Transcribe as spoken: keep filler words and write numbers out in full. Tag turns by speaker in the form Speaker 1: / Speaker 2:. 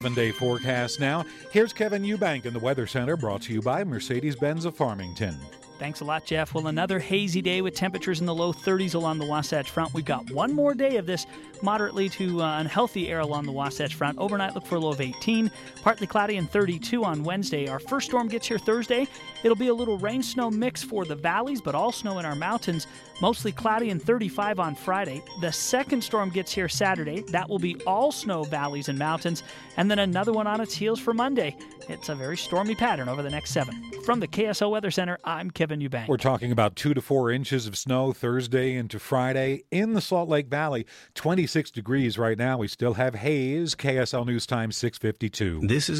Speaker 1: Seven-day forecast now. Here's Kevin Eubank in the Weather Center, brought to you by Mercedes-Benz of Farmington.
Speaker 2: Thanks a lot, Jeff. Well, another hazy day with temperatures in the low thirties along the Wasatch Front. We've got one more day of this moderately to uh, unhealthy air along the Wasatch Front. Overnight, look for a low of eighteen. Partly cloudy and thirty-two on Wednesday. Our first storm gets here Thursday. It'll be a little rain-snow mix for the valleys, but all snow in our mountains. Mostly cloudy and thirty-five on Friday. The second storm gets here Saturday. That will be all snow valleys and mountains. And then another one on its heels for Monday. It's a very stormy pattern over the next seven. From the K S O Weather Center, I'm Kevin Eubank.
Speaker 1: We're talking about two to four inches of snow Thursday into Friday in the Salt Lake Valley. twenty-six degrees right now. We still have haze. K S L News Time six fifty-two.
Speaker 3: This is